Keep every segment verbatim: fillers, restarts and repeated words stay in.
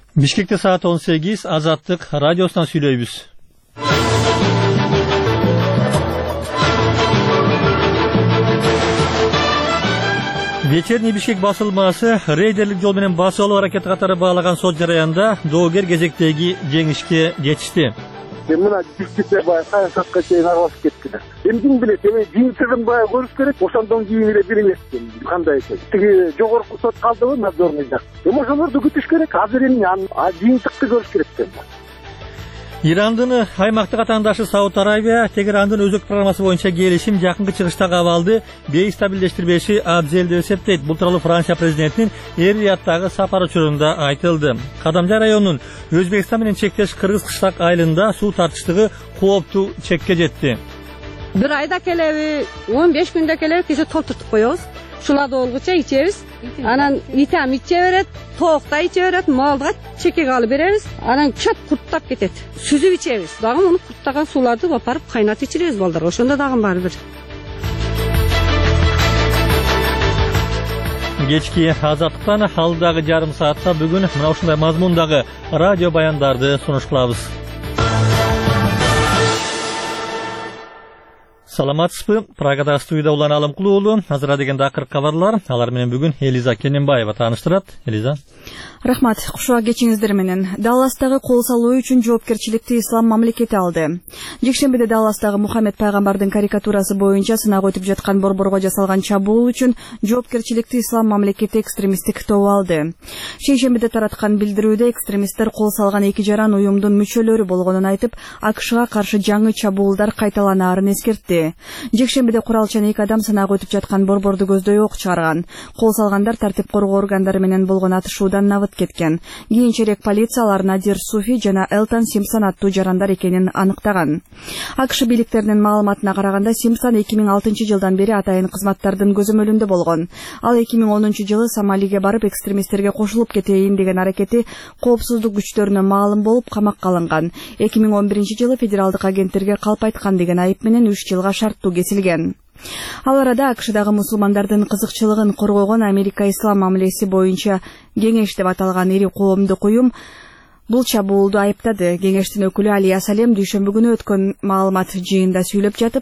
Бишкекте саат он сегиз, Азаттык радиосунан сүйлөйбүз. Вечерний Бишкек басылмасы рейдерлик жол менен басып алуу аракети катары баалаган сот жараянда доогер кезектеги жеңишке жетишти. Мына Бишкекте бай саясатка чейин аралашып кеткиле. Эмдин билет, эми жыйынтыгын бай көрүш керек, ошондон кийин эле билинет кандай экен. Тиги жогорку сот калдыбы надзорный жак. Эми ошолорду күтүш керек. Азыр эми жыйынтыкты көрүш керек экен. Ирандын аймактык атаандашы Сауд Арабия Тегерандын өзөк программасы боюнча келишим жакынкы чыгыштагы абалды бейстабилдештирбеши абзел деп эсептейт. Бул тууралуу Франция президентинин Эр-Рияттагы сапар учурунда айтылды. Кадамжай районунун Өзбекстан менен чектеш Кыргыз кыштак айылында суу тартыштыгы кооптуу чекке жетти. Bir ayda kelebi, он беш күндө келеби, кеше толтуртуп коебуз. Шуларды олгуча ичебиз. Анан итем иче берет, тоокта иче берет, малга чекеге алып беребиз. Анан чөп курттап кетет. Сүзүп ичебиз. Дагы муну курттаган сууларды бапарып кайнатып ичиребиз балдар. Ошондо дагы баары бир. Кечки Азаттыктан алдагы жарым саатта бүгүн мына ушундай мазмундагы радио баяндарды сунуш кылабыз. Саламатсызбы? Прагада студияда Улан Алымкулуулу. Азыр дегенде акыркы кабарлар. Алар менен бүгүн Элиза Кененбаева тааныштырат. Элиза. Рахмат. Кушуа кечиңиздер менен. Далластагы кол салуу үчүн жоопкерчиликти ислам мамлекети алды. Жекшембиде Далластагы Мухаммед пайгамбардын карикатурасы боюнча сынак өтүп жаткан борборго жасалган чабуул үчүн жоопкерчиликти ислам мамлекети экстремисттик тобу алды. Шейшембиде тараткан билдирүүдө экстремисттер кол салган эки жаран уюмдун мүчөлөрү болгонун айтып, АКШга каршы жаңы чабуулдар кайталанаарын эскертти. Жекшембиде куралчан эки адам сынак өтүп жаткан борборду көздөй ок чыгарган. Кол салгандар тартип коргоо органдары менен болгон атышуудан набыт кеткен. Кийинчерээк полиция алар Надир Суфи жана Элтон Симпсон аттуу жарандар экенин аныктаган. АКШ бийликтеринин маалыматына караганда Симпсон эки миң алтынчы жылдан бери атайын кызматтардын көзөмөлүндө болгон. Ал эки миң онунчу жылы Сомалиге барып экстремисттерге кошулуп кетейин деген аракети коопсуздук күчтөрүнө маалым болуп камакка алынган. эки миң он биринчи жылы федералдык агенттерге калп айткан деген айып менен үч жылга шарттуу кесилген. Ал арада АКШдагы мусулмандардын кызыкчылыгын коргогон Америка ислам мамилеси боюнча кеңеш деп аталган ири коомдук уюм бул чабуулду айыптады. Кеңештин өкүлү Алия Салем дүйшөмбү күнү өткөн маалымат жыйында сүйлөп жатып,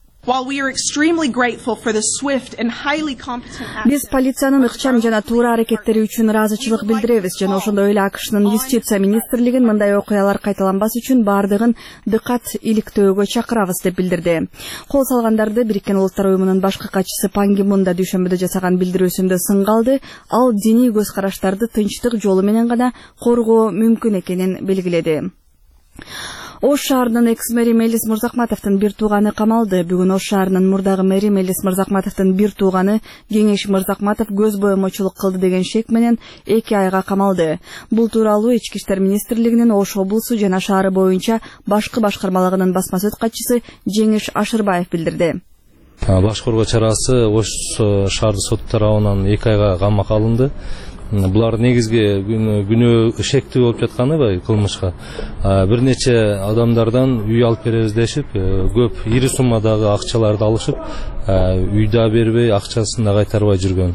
биз полициянын ыкчам жана туура аракеттери үчүн ыраазычылык билдиребиз жана ошондой эле АКШнын юстиция министрлигин мындай окуялар кайталанбас үчүн бардыгын дыкат иликтөөгө чакырабыз деп билдирди. Кол салгандарды Бириккен Улуттар уюмунун башкы катчысы Пан Ги Мун да дүйшөмбүдө жасаган билдирүүсүндө сынга алды. Ал диний көз караштарды тынчтык жолу менен гана коргоо мүмкүн экенин белгиледи. Ош шаарынын экс-мэри Мелис Мырзакматовдун бир тууганы камалды. Бүгүн Ош шаарынын мурдагы мэри Мелис Мырзакматовдун бир тууганы Кеңеш Мырзакматов көз боемочулук кылды деген шек менен эки айга камалды. Бул тууралуу Ички иштер министрлигинин Ош облусу жана шаары боюнча башкы башкармалыгынын басма сөз катчысы Жеңиш Ашырбаев билдирди. Баш коргоо чарасы Ош шаардык сот тарабынан эки айга камакка алынды. Булар негизги күнөө шектүү болуп жатканы кылмышка бир нече адамдардан үй алып беребиз дешип, көп ири суммадагы акчаларды алышып, үйдө бербей, акчасын да кайтарбай жүргөн.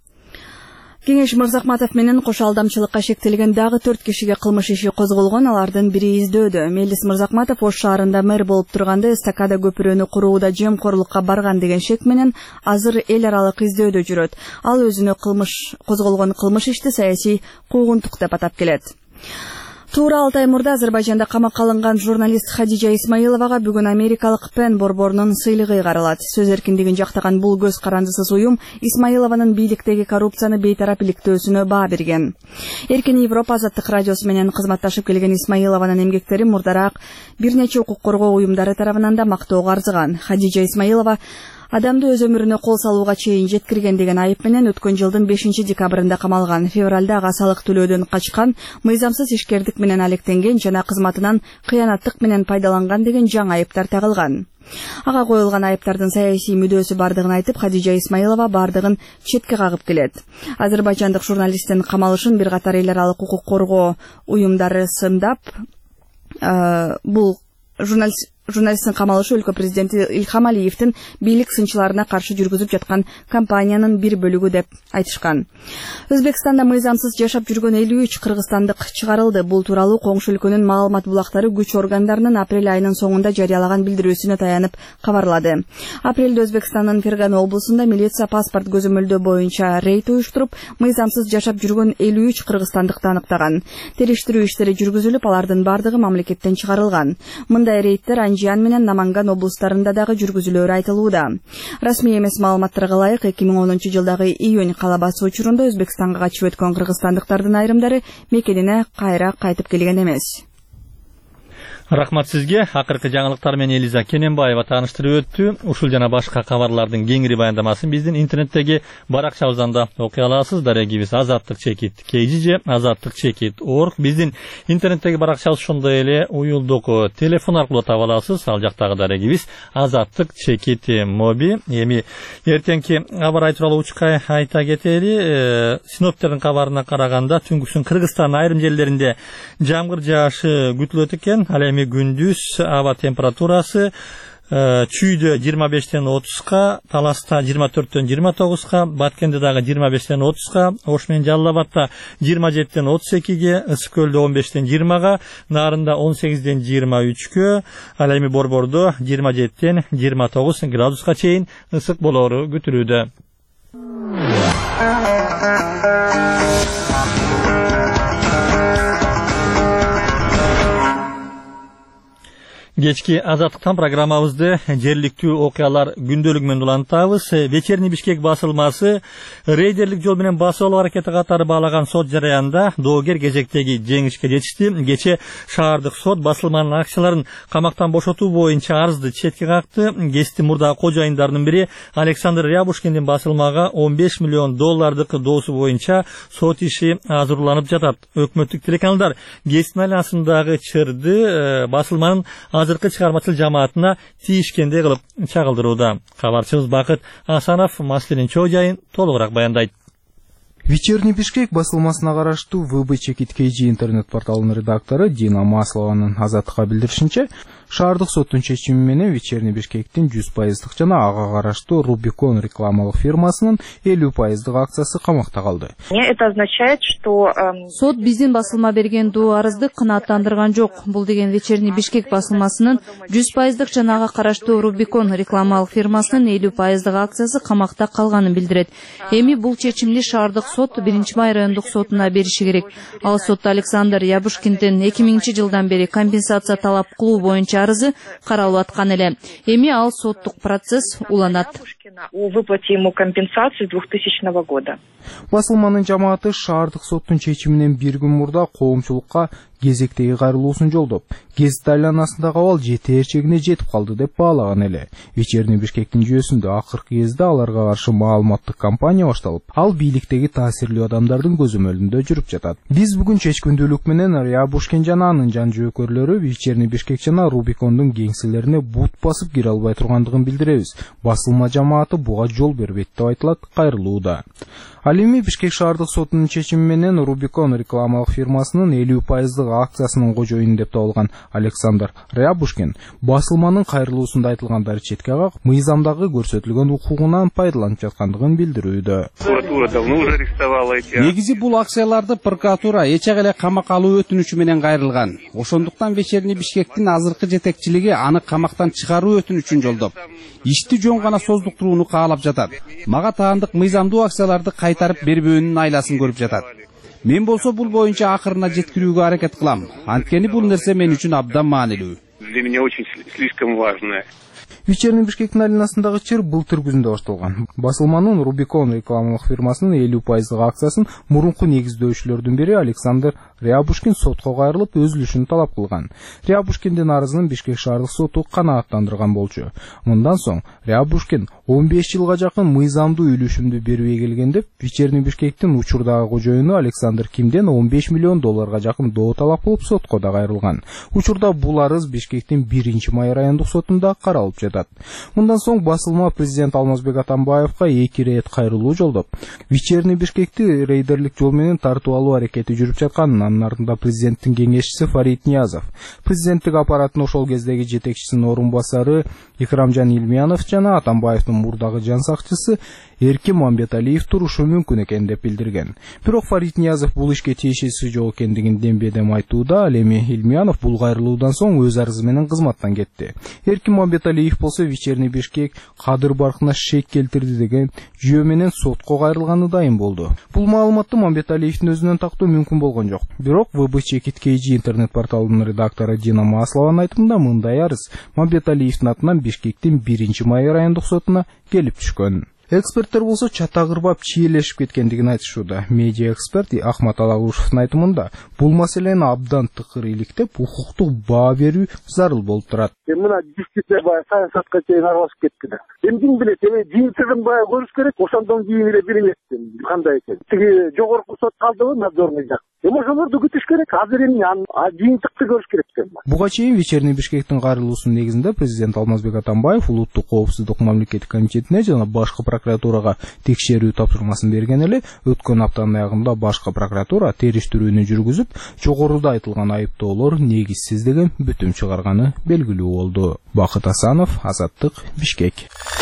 Кеңеш Мырзакматов менен кошо алдамчылыкка шектелген дагы төрт кишиге кылмыш иши козголгон. Алардын бири издөөдө. Мелис Мырзакматов Ош шаарында мэр болуп турганда эстакада көпүрөнү курууда жемкорлукка барган деген шек менен азыр эл аралык издөөдө жүрөт. Ал өзүнө кылмыш козголгон кылмыш ишти саясий куугунтук деп атап келет. Туура алты ай мурда Азербайжанда камакка алынган журналист Хадижа Исмаиловага бүгүн Америкалык Пен борборунун сыйлыгы каралат. Сөз эркиндигин жактаган бул көз карандысыз уюм Исмаилованын бийликтеги коррупцияны бейтарап иликтөөсүнө баа берген. Эркин Европа азаттык радиосу менен кызматташып келген Исмаилованын эмгектери мурдараак бир нече укук коргоо уюмдары тарабынан да мактоого арзыган. Хадижа Исмаилова адамды өз өмүрүнө кол салууга чейин жеткирген деген айып менен өткөн жылдын бешинчи декабрында камалган. Февралда ага салык төлөөдөн качкан, мыйзамсыз ишкердик менен алектенген жана кызматынан кыянаттык менен пайдаланган деген жаңы айыптар тагылган. Ага коюлган айыптардын саясий мүдөөсү бардыгын айтып, Хадижа Исмаилова бардыгын четке кагып келет. Азербайжандык журналисттин камалышын бир катар эл аралык укук коргоо уюмдары сындап, бул журналист журналисттин камалышы өлкө президенти Илхам Алиевдин бийлик сынчыларына каршы жүргүзүп жаткан кампаниянын бир бөлүгү деп айтышкан. Өзбекстанда мыйзамсыз жашап жүргөн элүү үч кыргызстандык чыгарылды. Бул тууралуу коңшу өлкөнүн маалымат булактары күч органдарынын апрель айынын соңунда жарыялаган билдирүүсүнө таянып кабарлады. Апрелде Өзбекстандын Фергана облусунда милиция паспорт көзөмөлдөө боюнча рейд уюштуруп, мыйзамсыз жашап жүргөн элүү үч кыргызстандыкты аныктаган. Териштирүү иштери жүргүзүлүп, алардын бардыгы мамлекеттен чыгарылган. Мындай рейдтер Анжиан менен Наманган облустарында дагы жүргүзүлөөрү айтылууда. Расмий эмес маалыматтарга ылайык эки миң онунчу жылдагы июнь кала басуу учурунда Өзбекстанга качып өткөн кыргызстандыктардын айрымдары мекенине кайра кайтып келген эмес. Рахмат сизге. Акыркы жаңылыктар менен Элиза Кененбаева тааныштырып өттү. Ушул жана башка кабарлардын кеңири баяндамасын биздин интернеттеги баракчабыздан да окуй аласыз. Дарегибиз азаттык чекит кей джи же азаттык чекит точка орг. Биздин интернеттеги баракчабыз ошондой эле уюлдук телефон аркылуу таба аласыз. Ал жактагы дарегибиз азаттык чекит моби. Эми эртеңки кабар айтуулуу учка айта кетели. Синоптиктердин кабарына караганда түнкүсүн Кыргызстандын айрым жерлеринде жамгыр жаашы күтүлөт экен. Ал эми күндүз аба температурасы Чүйдө жыйырма бештен отузга, Таласта жыйырма төрттөн жыйырма тогузга, Баткенде дагы жыйырма бештен отузга, Ош менен Жалал Абадта жыйырма жетиден отуз экиге, Ысык Көлдө он бештен жыйырмага, Нарында он сегизден жыйырма үчкө, ал эми Борбордо жыйырма жетиден жыйырма тогуз градуска чейин ысык болоору күтүлүүдө. Кечки азаттыктан программабызды жергиликтүү окуялар күндөлүгү менен улантабыз. Вечерний Бишкек басылмасы рейдерлик жол менен басып алуу аракети катары баалаган сот жараянда доогер кезектеги жеңишке жетишти. Кече шаардык сот басылманын акцияларын камактан бошотуу боюнча арызды четке какты. Кести мурдагы кожоюндарынын бири Александр Рябушкиндин басылмага он беш миллион доллардык доосу боюнча сот иши азырланып жатат. Өкмөттүк телеканалдар Кестин айланасындагы чырды басылманын азыркы чыгармачыл жамаатына тийишкендей кылып чагылдырууда. Кабарчыбыз Бакыт Асанов маселенин чоо жайын толугураак баяндайт. Вечерний Бишкек басылмасына караштуу вэ бэ чекит кей джи интернет порталынын редактору Дина Маслованын азаттыкка билдиришинче, шаардык соттун чечими менен Вечерний Бишкектин жүз пайыздык жана ага караштуу Рубикон рекламалык фирмасынын элүү пайыздык акциясы камакта калды. Это означает, что сот биздин басылма берген доо арызды кынааттандырган жок. Бул деген Вечерний Бишкек басылмасынын жүз пайыздык жана ага караштуу Рубикон рекламалык фирмасынын элүү пайыздык акциясы камакта калганын билдирет. Эми бул чечимди шаардык сот биринчи май райондук сотуна бериши керек. Ал сотто Александр Рябушкиндин эки миңинчи жылдан бери компенсация талап кылуу боюнча арызы каралып аткан эле. Эми ал соттук процесс уланат. О выплате ему компенсации двухтысячного года. Басылманын жамааты шаардык соттун чечиминен бир күн мурда коомчулукка кезектеги кайрылуусун жолдоп, Гезит айланасындагы абал жетээр чегине жетип калды деп баалаган эле. Вечерний Бишкектин жүйөсүндө акыркы кезде аларга каршы маалыматтык кампания башталып, ал бийликтеги таасирлүү адамдардын көзөмөлүндө жүрүп жатат. Биз бүгүн чечкүндүүлүк менен Рябушкин жана анын жан жөөкөрлөрү Вечерний Бишкек жана Рубикондун кеңселерине бут басып кире албай тургандыгын билдиребиз. Басылма жамааты буга жол бербейт деп айтылат кайрылууда. Ал эми Бишкек шаардык сотунун чечими менен Рубикон рекламалык фирмасынын элүү пайыздык акциясынын кожоюну деп табылган Александр Рябушкин басылманын кайрылуусунда айтылгандары четке кагып, мыйзамдагы көрсөтүлгөн укугунан пайдаланып жаткандыгын билдирүүдө. Негизи бул акцияларды прокуратура эчек эле камакка алуу өтүнүчү менен кайрылган. Ошондуктан Вечерний Бишкектин азыркы жетекчилиги аны камактан чыгаруу өтүнүчүн жолдоп, ишти жөн гана создуктурууну каалап жатат. Мага таандык мыйзамдуу акцияларды кайтарып бербөөнүн айласын көрүп жатат. Мен болсо бул боюнча акырына жеткирүүгө аракет кылам. Анткени бул нерсе мен үчүн абдан маанилүү. Для меня очень слишком важное. Вечерний Бишкектин айланасындагы чыр былтыр күзүндө башталган. Басылманын Рубикон рекламалык фирмасынын элүү пайыздык акциясын мурунку негиздөөчүлөрдүн бири Александр Рябушкин сотко кайрылып өзүлүшүн талап кылган. Рябушкиндин арызын Бишкек шаардык соту канааттандырган болчу. Мындан соң Рябушкин он беш жылга жакын мыйзамдуу үлүшүмдү бербей келген деп Вечерний Бишкектин учурдагы кожоюну Александр Кимден он беш миллион долларга жакын доо талап кылып сотко да кайрылган. Учурда бул арыз Бишкектин биринчи май райондук сотунда каралып жатат. жатат. Мындан соң басылма президент Алмазбек Атамбаевга эки рет кайрылуу жолдоп, вечерний Бишкекти рейдерлик жол менен тартып алуу аракети жүрүп жатканын, анын артында президенттин кеңешчиси Фарид Ниязов, президенттик аппараттын ошол кездеги жетекчисинин орун басары Икрамжан Илмиянов жана Атамбаевдин мурдагы жан сакчысы Эркин Мамбеталиев турушу мүмкүн экен деп билдирген. Бирок Фарид Ниязов бул ишке тиешеси жок экендигин дембедем айтууда, ал эми Илмиянов бул кайрылуудан соң өз арызы менен кызматтан кетти. Эркин Мамбеталиев болсо вечерний Бишкек кадыр баркына шек келтирди деген жүйө менен сотко кайрылганы дайым болду. Бул маалыматты Мамбеталиевдин өзүнөн тактоо мүмкүн болгон жок. Бирок вэ бэ Чекит кей джи интернет порталынын редактору Дина Маслованын айтымында мындай арыз Мамбеталиевдин атынан Бишкектин биринчи май райондук сотуна келип түшкөн. Эксперттер болсо чатагырбап чиелешип кеткендигин айтышууда. Медиа эксперт Ахмат Алагушевдин айтымында бул маселени абдан тыкыр иликтеп, укуктук баа берүү зарыл болуп турат. Мына дискуссия баягы саясатка чейин аралашып кетти. Эми ким билет, эми жыйынтыгын баягы көрүш керек, ошондон кийин эле билинет кандай экен. Тиги жогорку сот калдыбы, надзорный жак. Эми ошолорду күтүш керек, азыр эми жыйынтыкты көрүш керек экен. Буга чейин вечерний Бишкектин кайрылуусунун негизинде президент Алмазбек Атамбаев Улуттук коопсуздук мамлекеттик комитетине жана башкы прокуратурага текшерүү тапшырмасын берген эле. Өткөн аптанын аягында башкы прокуратура териштирүүнү жүргүзүп, жогоруда айтылган айыптоолор негизсиз деген бүтүм чыгарганы белгилүү болду. Бакыт Асанов, Азаттык, Бишкек.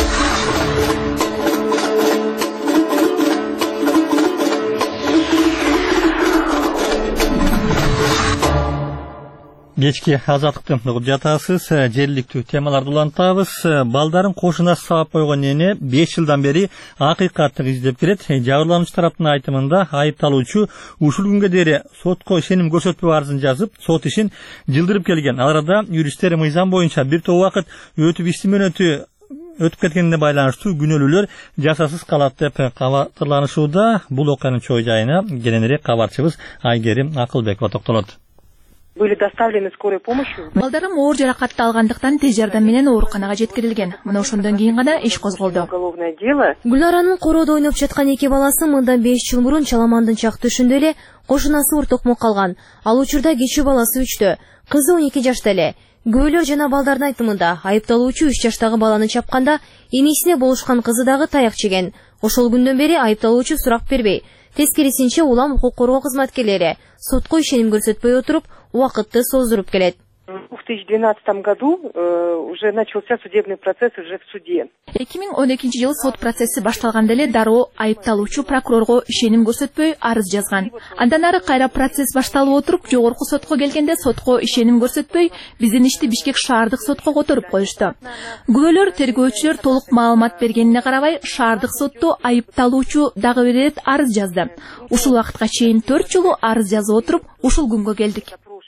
Кечки азаттыктын угуп жатасыз, жергиликтүү темаларды улантабыз. Балдарын кошунасы сабап койгон эне беш жылдан бери акыйкатты издеп келет. Жабырлануучу тараптын айтымында айыпталуучу ушул күнгө дейин сотко ишеним көрсөтпөө арызын жазып, сот ишин жылдырып келген. Ал арада юристтер мыйзам боюнча бир топ убакыт өтүп ишти мөөнөтү өтүп кеткенине байланыштуу күнөөлүүлөр жасасыз калат деп кабарланышууда. Бул окуянын чоо жайына кененирээк кабарчыбыз Айгерим Акылбекова токтолот. Были доставлены скорой помощью. Балдарым оор жаракатты алгандыктан тез жардам менен ооруканага жеткирилген. Мына ошондон кийин гана иш козголду. Уголовное дело. Гүлнаранын короодо ойноп жаткан эки баласы мындан беш жыл мурун Чаламандын чак түшүндө эле кошунасы ортокмо калган. Ал учурда кичүү баласы үчтө, кызы он эки жашта эле. Күбөлөр жана балдардын айтымында айыпталуучу үч жаштагы баланы чапканда энесине болушкан кызы дагы таяк жеген. Ошол күндөн бери айыпталуучу сурак бербей, тескерисинче улам укук коргоо кызматкерлери сотко ишеним көрсөтпөй отуруп, убакытты создуруп келет. В две тысячи двенадцатом году э, уже начался судебный процесс уже в суде. эки миң он экинчи жылы сот процесси башталганда эле дароо айыпталуучу прокурорго ишеним көрсөтпөй арыз жазган. Андан ары кайра процесс башталып отуруп, жогорку сотко келгенде сотко ишеним көрсөтпөй, биздин ишти Бишкек шаардык сотко которуп коюшту. Күбөлөр, тергөөчүлөр толук маалымат бергенине карабай, шаардык сотто айыпталуучу дагы бир ирет арыз жазды. Ушул убакытка чейин төрт жолу арыз жазып отуруп, ушул күнгө келдик.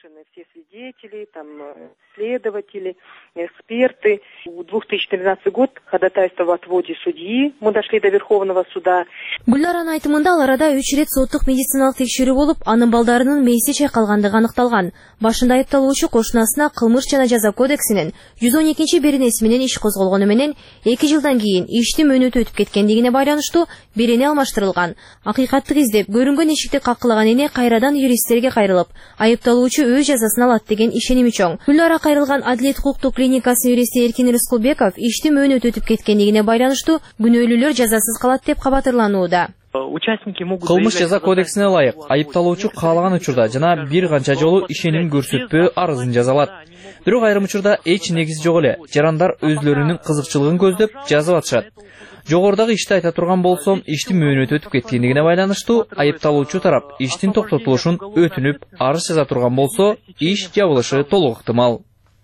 Свидетели, там, следователи, эксперты. В две тысячи тринадцатый год ходатайство в отводе судьи. Мы дошли до Верховного суда. Гүлнаранын айтымында ал арада үч ирет соттук медициналык текшерүү болуп, анын балдарынын мээси чайкалгандыгы аныкталган. Башында айыпталуучу кошунасына кылмыш жана жаза кодексинин жүз он экинчи беренеси менен иш козголгону менен эки жылдан кийин ишти мөөнөтү өтүп кеткендигине байланыштуу берене алмаштырылган. Акыйкатты издеп көрүнгөн эшикти какылаган эне кайрадан юристтерге кайрылып, айыпталуучу өз жазасын алат деген ишеними чоң. Гүлнара кайрылган Адилет укуктук клиникасынын юристи Эркин Рыскулбеков ишти мөөнөтү өтүп кеткендигине байланыштуу күнөөлүүлөр жазасыз калат деп кабатырланууда. Кылмыш жаза кодексине ылайык айыпталуучу каалаган учурда жана бир канча жолу ишеним көрсөтпөө арызын жаза алат. Бирок айрым учурда эч негизи жок эле. Жарандар өзлөрүнүн кызыкчылыгын көздөп жазып атышат. Жогорудагы ишти айта турган болсом, ишти мөөнөтү өтүп кеткендигине байланыштуу айыпталуучу тарап иштин токтотулушун өтүнүп, арыз жаза турган болсо, иш жабылышы толук ыктымал.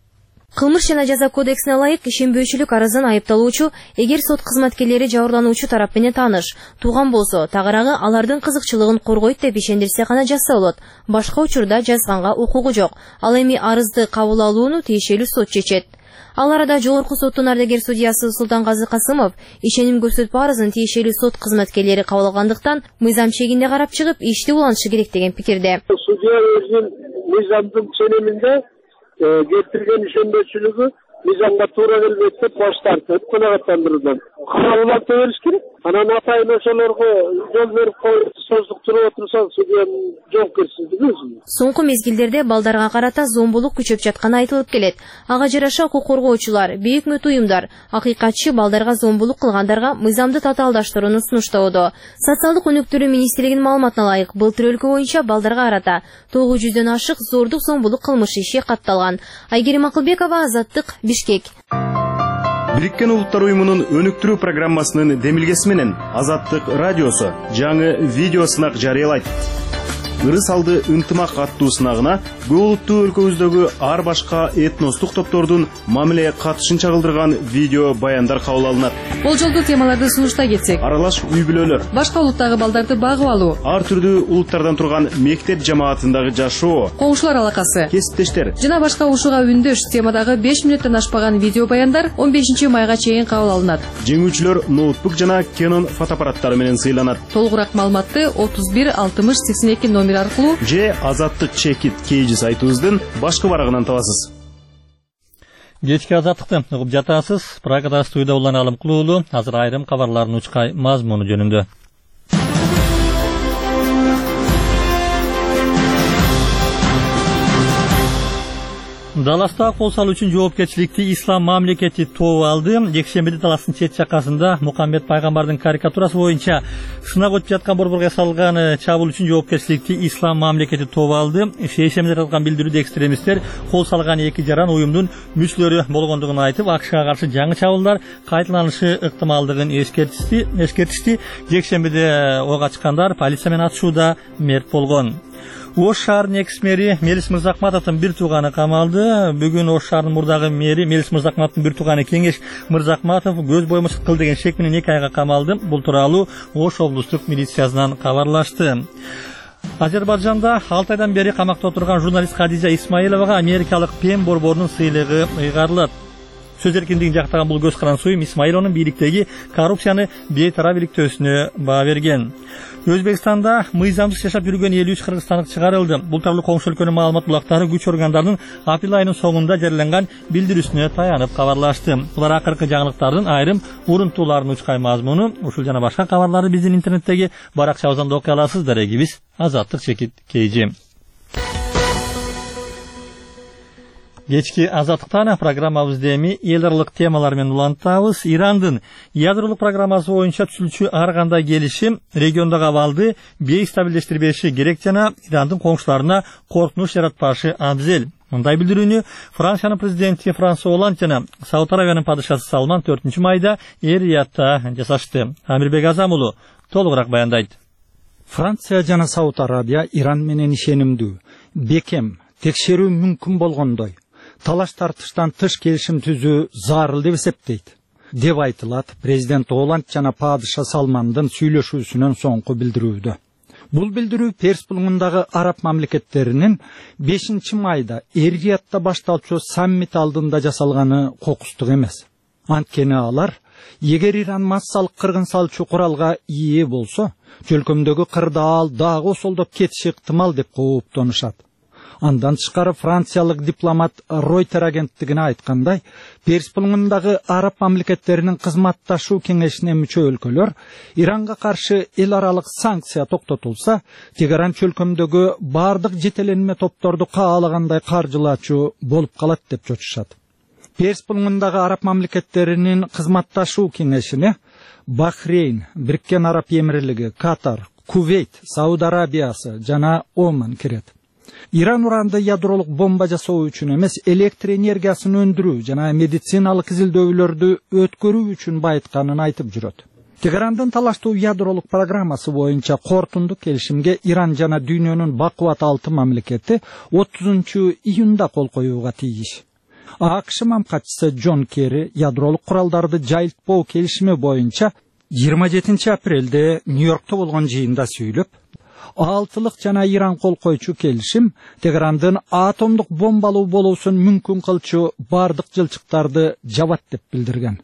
Кылмыш жана жаза кодексине ылайык ишенбөөчүлүк арызын айыпталуучу эгер сот кызматкерлери жабырлануучу тарап менен тааныш, тууган болсо, тагыраагы алардын кызыкчылыгын коргойт деп ишендирсе гана жазса болот. Башка учурда жазганга укугу жок. Ал эми арызды кабыл алууну тиешелүү сот чечет. Ал арада жогорку соттун ардагер судьясы Султангазы Касымов ишеним көрсөтпө арызын тиешелүү сот кызматкерлери кабыл алгандыктан мыйзам чегинде карап чыгып ишти улантышы керек деген пикирде. Судья өзүнүн мыйзамдын ченеминде келтирген ишенбөөчүлүгү мыйзамга туура келбейт деп баш тартып канааттандыруудан уланта бериш керек. Анан атайын ошолорго жол берип коюп создуктуруп отурса судьянын жоопкерчилиги өзүнүн. Соңку мезгилдерде балдарга карата зомбулук күчөп жатканы айтылып келет. Ага жараша укук коргоочулар, бейикмөт уюмдар акыйкатчы балдарга зомбулук кылгандарга мыйзамды татаалдаштырууну сунуштоодо. Социалдык өнүктүрүү министрлигинин маалыматына ылайык, былтыр өлкө боюнча балдарга карата тогуз жүздөн ашык зордук зомбулук кылмыш иши катталган. Айгерим Акылбекова, Азаттык, Бишкек. Бириккен Улуттар уюмунун өнүктүрүү программасынын демилгеси менен Азаттык радиосу жаңы видео сынак жарыялайт. Ырыс алды ынтымак аттуу сынагына көп улуттуу өлкөбүздөгү ар башка этностук топтордун мамиле катышын чагылдырган видео баяндар кабыл алынат. Бул жолду темаларды сунуштай кетсек, аралаш үй бүлөлөр, башка улуттагы балдарды багып алуу, ар түрдүү улуттардан турган мектеп жамаатындагы жашоо, коңшулар алакасы, кесиптештер жана башка ушуга үндөш темадагы беш мүнөттөн ашпаган видео баяндар он бешинчи майга чейин кабыл алынат. Жеңүүчүлөр ноутбук жана Canon фотоаппараттары менен сыйланат. Толугураак маалыматты отуз бир алтымыш сексен эки номер аркылуу же Азаттык чекит кейжи сайтыбыздын башкы барагынан табасыз. Кечки Азаттыкты угуп жатасыз. Прагада студияда улан Алым Кулуулу. Азыр айрым кабарлардын учкай мазмуну жөнүндө. Даласта кол салуу үчүн жоопкерчиликти ислам мамлекети тобу алды. Жекшембиде Даластын чет жакасында Мухаммед пайгамбардын карикатурасы боюнча сынак өтүп жаткан борборго салган чабуул үчүн жоопкерчиликти ислам мамлекети тобу алды. Шейшембиде таралган билдирүүдө экстремисттер кол салган эки жаран уюмдун мүчөлөрү болгондугун айтып, АКШга каршы жаңы чабуулдар кайталанышы ыктымалдыгын эскертишти. Эскертишти. Жекшембиде ок ачкандар полиция менен атышууда мерт болгон. Ош шаарынын экс мэри Мелис Мырзакматовдун бир тууганы камалды. Бүгүн Ош шаарынын мурдагы мэри Мелис Мырзакматовдун бир тууганы Кеңеш Мырзакматов көз боюмчулук кыл деген шек менен эки айга камалды. Бул тууралуу Ош облустук милициясынан кабарлашты. Азербайжанда алты айдан бери камакта отурган журналист Кадижа Исмаиловага америкалык Пен борборунун сыйлыгы ыйгарылат. Сөз эркиндигин жактаган бул көз карансуюм Исмаиловдун бийликтеги коррупцияны бейтарап иликтөөсүнө баа берген. Өзбекстанда мыйзамсыз жашап жүргөн элүү үч кыргызстандык чыгарылды. Бул тууралуу коңшу өлкөнүн маалымат булактары күч органдарынын апрель айынын соңунда жарыяланган билдирүүсүнө таянып кабарлашты. Булар акыркы жаңылыктардын айрым урунтууларынын учкай мазмуну. Ушул жана башка кабарларды биздин интернеттеги баракчабыздан да окуй аласыз. Дарегибиз Азаттык чекит кейжи. Кечки Азаттыктан программабызды эми эл аралык темалар менен улантабыз. Ирандын ядролук программасы боюнча түзүлчү ар кандай келишим региондогу абалды бейстабилдештирбеши керек жана Ирандын коңшуларына коркунуч жаратпашы абзел. Мындай билдирүүнү Франциянын президенти Франсуа Олланд жана Сауд Арабиянын падышасы Салман төртүнчү майда Эр-Риядта жасашты. Амирбек Азам уулу толугураак баяндайт. Франция жана Сауд Арабия Иран менен ишенимдүү, бекем, текшерүү мүмкүн болгондой талаш тартыштан тыш келишим түзүү зарыл деп эсептейт, деп айтылат президент Олланд жана падыша Салмандын сүйлөшүүсүнөн соңку билдирүүдө. Бул билдирүү Перс булуңундагы араб мамлекеттеринин бешинчи майда Эр-Риядта башталчу саммит алдында жасалганы кокустук эмес. Анткени алар эгер Иран массалык кыргын салчу куралга ээ болсо, чөлкөмдөгү кырдаал дагы осолдоп кетиши ыктымал деп кооптонушат. Андан тышкары франциялык дипломат Ройтер агенттигине айткандай, Перс булуңундагы араб мамлекеттеринин кызматташуу кеңешине мүчө өлкөлөр Иранга каршы эл аралык санкция токтотулса, Тегеран чөлкөмдөгү бардык жетеленме топторду каалагандай каржылаачу болуп калат деп чочушат. Перс булуңундагы араб мамлекеттеринин кызматташуу кеңешине Бахрейн, Бириккен Араб Эмирлиги, Катар, Кувейт, Сауд Арабиясы жана Оман кирет. Иран уранды ядролук бомба жасоо үчүн эмес, электр энергиясын өндүрүү жана медициналык изилдөөлөрдү өткөрүү үчүн байытканын айтып жүрөт. Тегерандын талаштуу ядролук программасы боюнча кортундук келишимге Иран жана дүйнөнүн бакубат алты мамлекети отузунчу июнда кол коюуга тийиш. АКШ мамкатчысы Джон Керри ядролук куралдарды жайылтпоо келишими боюнча жыйырма жетинчи апрелде Нью-Йоркто болгон жыйында сүйлөп, алтылык жана Иран кол койчу келишим Тегерандын атомдук бомбалуу болуусун мүмкүн кылчу бардык жылчыктарды жабат деп билдирген.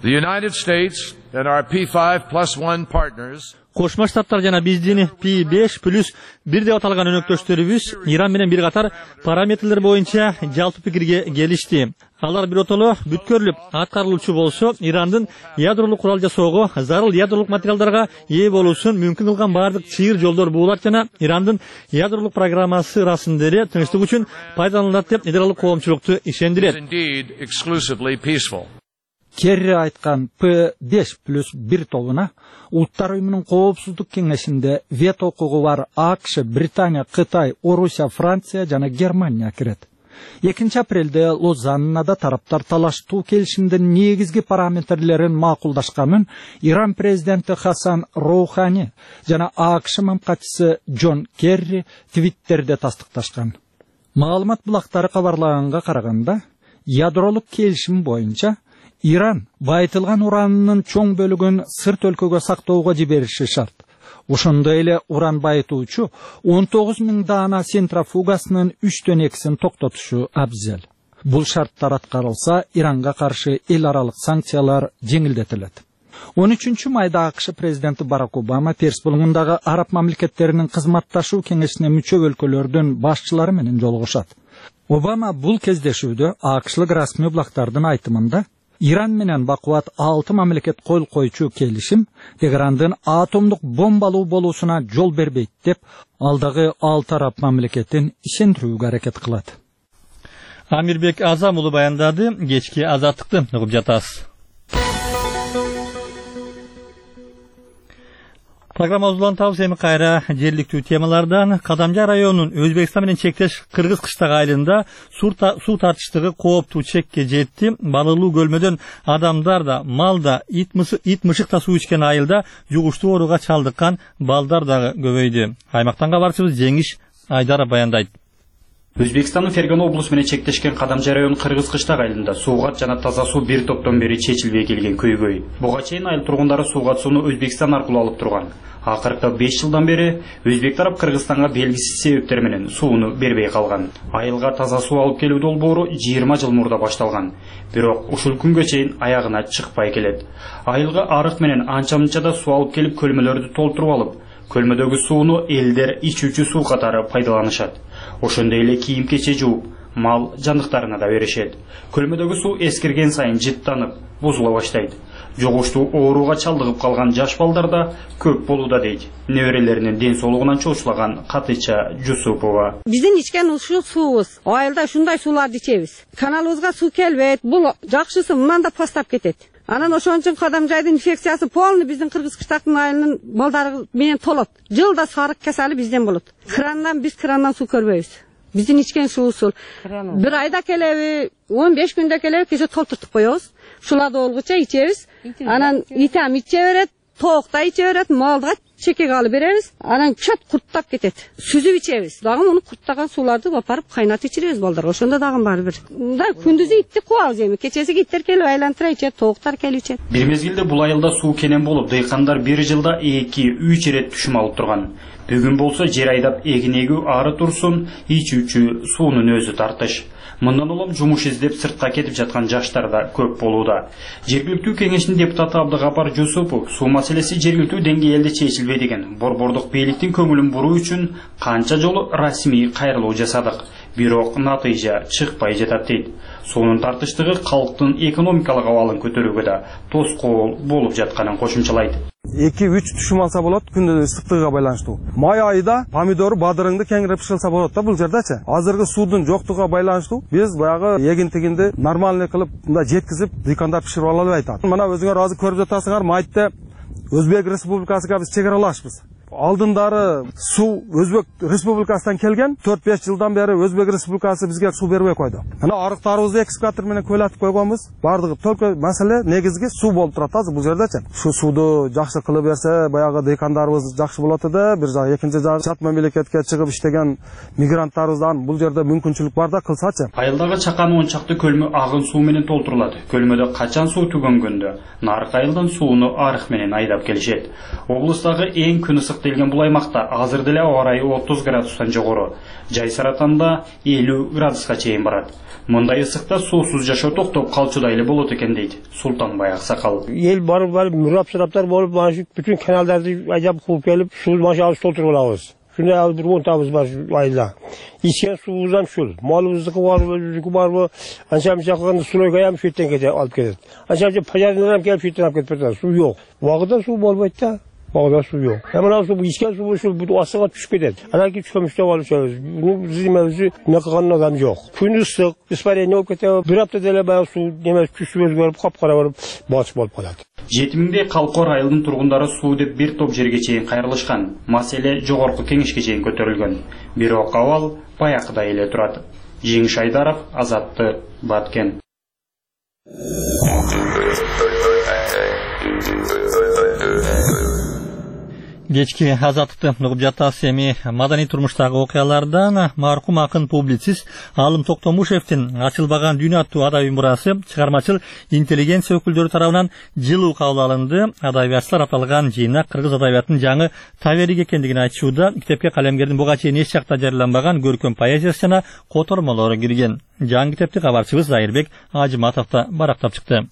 The United States and our P five plus one partners Кошмо Штаттар жана биздин P besh плюс бир деп аталган өнөктөштөрүбүз Иран менен бир катар параметрлер боюнча жалпы пикирге келишти. Алар биротоло бүткөрүлүп аткарылуучу болсо, Ирандын ядролук курал жасоого, зарыл ядролук материалдарга ээ болуусун мүмкүн кылган бардык чыйыр жолдор буулат жана Ирандын ядролук программасы расындары тынчтык үчүн пайдаланылат деп нидерланддык коомчулукту ишендирет. Керри айткан P besh плюс бир тобуна Улуттар уюмунун коопсуздук кеңешинде вето укугу бар АКШ, Британия, Кытай, Орусия, Франция жана Германия кирет. экинчи апрелде Лозаннада тараптар талаштуу келишимдин негизги параметрлерин макулдашканын Иран президенти Хасан Роухани жана АКШ мамкатчысы Джон Керри Твиттерде тастыкташкан. Маалымат булактары кабарлаганга караганда, ядролук келишим боюнча Иран байытылган уранынын чоң бөлүгүн сырт өлкөгө сактоого жибериши шарт. Ошондой эле уран байытуучу он тогуз миң даана центрофугасынын үчтөн экисин токтотушу абзел. Бул шарттар аткарылса, Иранга каршы эл аралык санкциялар жеңилдетилет. он үчүнчү майда АКШ президенти Барак Обама терс булуңундагы араб мамлекеттеринин кызматташуу кеңешине мүчө өлкөлөрдүн башчылары менен жолугушат. Обама бул кездешүүдө АКШлык расмий булактардын айтымында Иран менен бакубат алты мамлекет кол койчу келишим Тегерандын атомдук бомбалуу болуусуна жол бербейт деп, алдагы алты араб мамлекетин ишендирүүгө аракет кылат. Амирбек Азам улу баяндады, кечки азаттыкты угуп жатасыз. Программабыз улантабыз эми кайра жерликтүү темалардан. Кадамжа районунун Өзбекстан менен чектеш Кыргыз кыштак айылында суу тартыштыгы кооптуу чекке жетти. Балылуу көлмөдөн адамдар да, мал да, ит мышык да суу ичкен айылда жугуштуу ооруга чалдыккан балдар дагы көбөйдү. Аймактан кабарчыбыз Жеңиш Айдаров баяндайт. Өзбекстандын Ферган облусу менен чектешкен Кадамжа районунун Кыргыз кыштак айылында сууга жана таза суу бир топтон бери чечилбей келген көйгөй. Буга чейин айыл тургундары сууга сууну Өзбекстан аркылуу алып турган. Акыркы беш жылдан бери Өзбек тарап Кыргызстанга белгисиз себептер менен сууну бербей калган. Айылга таза суу алып келүү долбоору жыйырма жыл мурда башталган. Бирок ушул күнгө чейин аягына чыкпай келет. Айылга арык менен анча-мынчада суу алып келип көлмөлөрдү толтуруп алып, көлмөдөгү сууну элдер ичүүчү суу катары пайдаланышат. Ошондой эле кийим-кече жууп, мал жандыктарына да беришет. Көлмөдөгү суу эскирген сайын жыттанып, бузула баштайт. Жогуштуу ооруга чалдыгып калган жаш балдар да көп болууда дейт неберелеринин ден соолугунан чочулаган Катыча Жусупова. Биздин ичкен ушул суубуз, айылда ушундай сууларды ичебиз. Каналыбызга суу келбейт. Бул жакшысы мындан да постап кетет. Анан ошон үчүн Кадамжайдын инфекциясы полный биздин Кыргыз кыштактын айылынын балдары менен толот. Жылда сарык кесали бизден болот. Крандан биз крандан суу көрбөйбүз. Биздин ичкен суусул бир айда келеби, он беш күндө келеби, кеше толтуртуп коебуз. Шуларды болгуча ичебиз. Анан итем иче берет, тоокта иче берет, малга чекеге алып беребиз. Анан чөп курттап кетет. Сүзүп ичебиз. Дагы муну курттаган сууларды апарып кайнатып ичиребиз балдарга. Ошондо дагы бар бир. Мындай күндүзү итти кубабыз эми. Кечеси иттер келип айлантыра ичет, тооктар келип ичет. Бир мезгилде бул айылда суу кенен болуп, дыйкандар бир жылда эки үч ирет түшүм алып турган. Бүгүн болсо жер айдап эгин эгүү ары турсун, ичүүчү суунун өзү тартыш. Мындан улам жумуш издеп сыртка кетип жаткан жаштар да көп болууда. Жергиликтүү кеңештин депутаты Абдыгапар Жусупов суу маселеси жергиликтүү деңгээлде чечилбей деген борбордук бийликтин көңүлүн буруу үчүн канча жолу расмий кайрылуу жасадык. Бирок натыйжа чыкпай жатат дейт. Суунун тартыштыгы калктын экономикалык абалын көтөрүүгө да тоскоол болуп жатканын кошумчалайт. эки үч түшүм алса болот, күндүн ыстыктыгына байланыштуу. Май айда помидор, бадырыңды кеңире пышылса болот да бул жердечи. Азыркы суудун жоктугуна байланыштуу биз баягы эгин-тигинди нормальный кылып мындай жеткизип, дыйкандар пиширип ала албай атат. Мына өзүңөр азыр көрүп жатасыңар, Майытта Өзбек Республикасыга биз чегералашпыз. Алдындары суу Өзбек Республикасынан келген, төрт беш жылдан бери Өзбек Республикасы бизге суу бербей койду. Мына арыктарыбызды экскаватор менен көйлөтүп койгонбуз. Бардыгы только маселе негизги суу болуп турат азыр бул жердечи. Шу сууду жакшы кылып берсе, баягы дыйкандарыбыз жакшы болот да, бир жак экинчи жак чат мамлекетке чыгып иштеген мигранттарыбыздан бул жерде мүмкүнчүлүк бар да кылсачы. Айылдагы чакан он чакты көлмө агын суу менен толтурулат. Көлмөдө качан суу түгөнгөндө наркы айылдан сууну арык менен айдап келишет. Облустагы эң күн ысык эсептелген бул аймакта азыр деле аба ырайы отуз градустан жогору, Жайсаратанда элүү градуска чейин барат. Мындай ысыкта суусуз жашоо токтоп калчудай эле болот экен дейт Султанбай Аксакал. Эл барып барып мурап-сыраптар болуп, mana shu bütün kanalдарды айдап кууп келип, суу машинабыз толтуруп алабыз. Şuna al bir montabız var ayla. İçken suğuzdan şul. Malımızlıkı var mı, özürlükü var mı? Anşam çaklarında suloy kayam şüetten gece alıp gelir. Anşam pacarından gelip şüetten alıp gelir. Su yok. Vağıda su bol baytta. Vağıda su yok. Hemen su bu içken su bu şul. Bu asığa düşüp gider. Anaki çıkamışta var şöyle. Bunu bizim mevzu ne kalan adam yok. Gün ısık. İspanya ne olup gidiyor. Bir hafta dele bayağı su demez küsü özgürüp kapkara varıp baş bol kalat. Жетиминде Калкор айылдын тургундары суу деп бир топ жерге чейин кайрылышкан. Маселе жогорку кеңешке чейин көтөрүлгөн. Бирок абал баякыдай эле турат. Жеңиш Айдаров, Азатты, Баткен. Кечки азаттыкты угуп жатасыз. Эми маданий турмуштагы окуялардан маркум акын публицист Алым Токтомушевдин Ачылбаган дүйнө аттуу адабий мурасы чыгармачыл интеллигенция өкүлдөрү тарабынан жылуу кабыл алынды. Адабиятчылар аталган жыйнак кыргыз адабиятынын жаңы таберик экендигин айтышууда. Китепке калемгердин буга чейин эч жакта жарыяланбаган көркөм поэзиясы жана котормолору кирген. Жаңы китепти кабарчыбыз Зайырбек Ажыматов да барактап чыкты.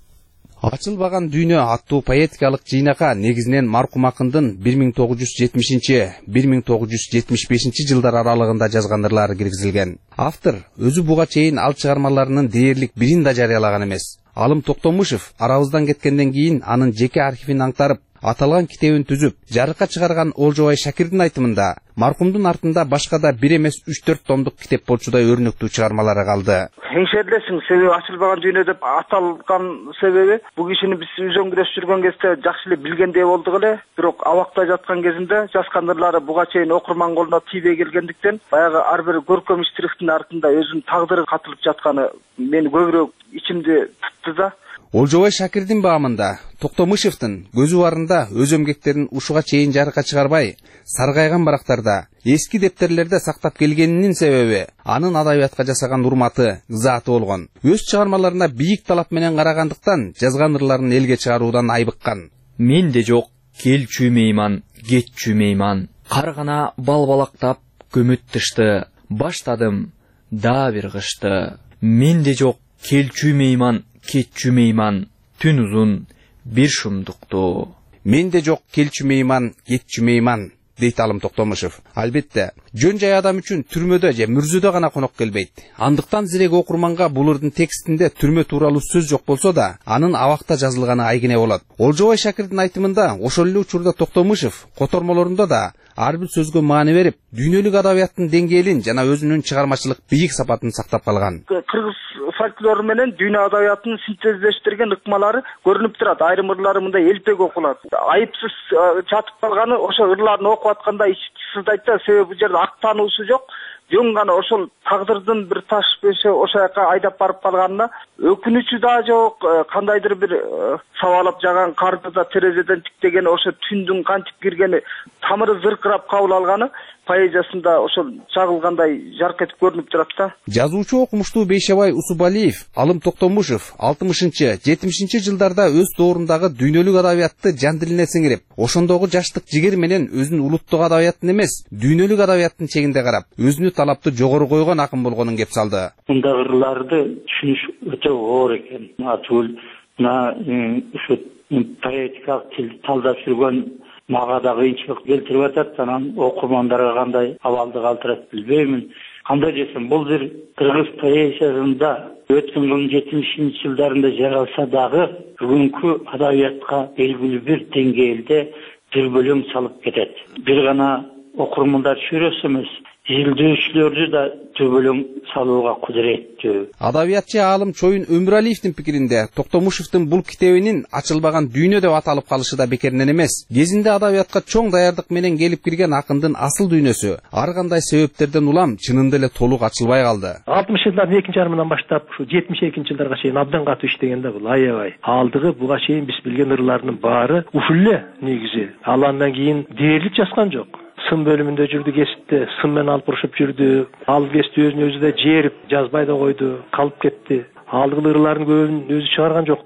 Ачылбаган дүйнө аттуу поэтикалык жыйнака негизинен маркум акындын бир миң тогуз жүз жетимишинчи — бир миң тогуз жүз жетимиш бешинчи жылдар аралыгында жазган ырлары киргизилген. Автор өзү буга чейин ал чыгармаларынын дээрлик бирин да жарыялаган эмес. Алым Токтомушев арабыздан кеткенден кийин анын жеке архивин аңтарып, аталган китебин түзүп, жарыкка чыгарган Олжобай Шакирдин айтымында, маркумдун артында башка да бир эмес үч төрт томдук китеп болчудай өрнөктүү чыгармалары калды. Хеңшерлесиң себеби ачылбаган дүйнө деп аталган себеби бул кишини биз үзөңгүрөш жүргөн кезде жакшы эле билгендей болдук эле, бирок абакта жаткан кезинде жазган ырлары буга чейин окурман колуна тийбей келгендиктен, баягы ар бир көркөм штрихтин артында өзүнүн тагдыры катылып жатканы мени көбүрөөк ичимди тутту да. Олжобай Шакирдин баамында Токтомушевдин көзү барында өз эмгектерин ушуга чейин жарыкка чыгарбай, саргайган барактарда, эски дептерлерде сактап келгенинин себеби анын адабиятка жасаган урматы, ызааты болгон. Өз чыгармаларына бийик талап менен карагандыктан жазган ырларын элге чыгаруудан айбыккан. Менде жок келчү мейман, кетчү мейман. Кар гана балбалактап көмөт тышты, баштадым да бир кышты. Менде жок келчү мейман, кетчү мейман, түн узун бир шумдукту. Менде жок келчү мейман, кетчү мейман, дейт Алым Токтомушев. Албетте, жөн жай адам үчүн түрмөдө же мүрзөдө гана конок келбейт. Андыктан зирек окурманга бул ырдын текстинде түрмө тууралуу сөз жок болсо да, анын абакта жазылганы айгине болот. Олжобай Шакирдин айтымында ошол эле учурда Токтомушев котормолорунда да ар бир сөзгө маани берип, дүйнөлүк адабияттын деңгээлин жана өзүнүн чыгармачылык бийик сапатын сактап калган. Кыргыз фольклору менен дүйнө адабиятынын синтездештирген ыкмалары көрүнүп турат. Айрым ырлары мындай элпек окулат. Айыпсыз чатып калганы ошо ырларын окуп атканда ич сыздайт да, себеби бул жерде ак таануусу жок. Жөн гана ошол тагдырдын бир таш беши ошол жака айдап барып калганына өкүнүчү да жок. Кандайдыр бир сабалап жаган карды да терезеден тиктеген ошо түндүн кантип киргени, тамыры зыркырап кабыл алганы поэзиясында ошол чагылгандай жарк этип көрүнүп турат да. Жазуучу окумуштуу Бейшебай Усубалиев Алым Токтомушев алтымышынчы — жетимишинчи жылдарда өз доорундагы дүйнөлүк адабиятты жан дилине сиңирип, ошондогу жаштык жигер менен өзүн улуттук адабияттын эмес, дүйнөлүк адабияттын чегинде карап, өзүнү талапты жогору койгон акын болгонун кеп салды. Мындай ырларды түшүнүш өтө оор экен. Атул мына ушу поэтикалык тилди талдап жүргөн мага да кыйынчылык келтирип атат. Анан окурмандарга кандай абалды калтырат билбеймин. Кандай десем, бул бир кыргыз поэзиясында өткөн жылдын жетимишинчи жылдарында жаралса дагы бүгүнкү адабиятка белгилүү бир деңгээлде дүрбөлөң салып кетет. Бир гана окурмандар чөйрөсү эмес, изилдөөчүлөрдү да дүрбөлөң салууга кудуреттүү. Адабиятчы Алым Чоюн Өмүралиевдин пикиринде Токтомушевдин бул китебинин Ачылбаган дүйнө деп аталып калышы да бекеринен эмес. Кезинде адабиятка чоң даярдык менен келип кирген акындын асыл дүйнөсү ар кандай себептерден улам чынында эле толук ачылбай калды. алтымыш жылдардын экинчи жарымынан баштап ушу жетимиш экинчи жылдарга чейин абдан катуу иштеген да бул. Аябай. Алдыгы буга чейин биз билген ырлардын баары ушул эле негизи. Ал андан кийин дээрлик жазган жок. Сын бөлүмүндө жүрдү, кесипте сын менен алып урушуп жүрдү. Ал кесипти өзүн өзү да жээрип, жазбай да койду, калып кетти. Алдыгы ырлардын көбүн өзү чыгарган жок да.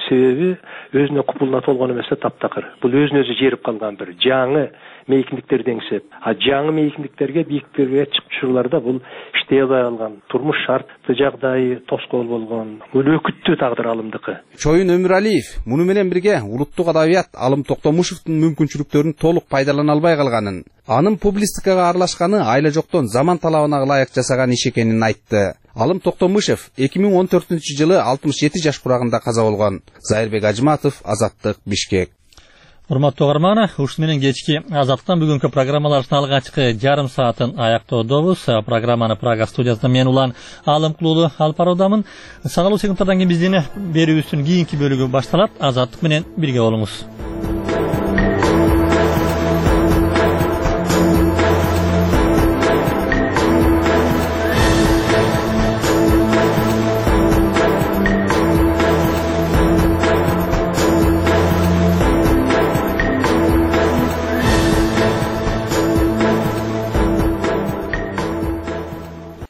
себеби өзүнө купулуна толгон эмес да таптакыр. Бул өзүн өзү жерип калган бир жаңы мейкиндиктер деңсеп, а жаңы мейкиндиктерге бийиктиктерге чыгып чыгууларда бул иштей албай калган, турмуш шарты жагдайы тоскоол болгон, бул өкүттүү тагдыр алымдыкы. Чоюн Өмүралиев муну менен бирге улуттук адабият Алым Токтомушевдин мүмкүнчүлүктөрүн толук пайдалана албай калганын, анын публистикага аралашканы айла жоктон заман талабына ылайык жасаган иш экенин айтты. Алым Токтомушев эки миң он төртүнчү жылы алтымыш жети жаш курагында каза болгон. Зайырбек Ажматов, Азаттык, Бишкек. Урматтуу угарман, ушун менен кечки Азаттыктан бүгүнкү программаларыбыздын алгачкы жарым саатын аяктоодобуз. Программаны Прага студиясында мен Улан Алымкулуулу алып баруудамын. Саналуу секундтардан кийин биздин берүүбүздүн кийинки бөлүгү башталат. Азаттык менен бирге болуңуз.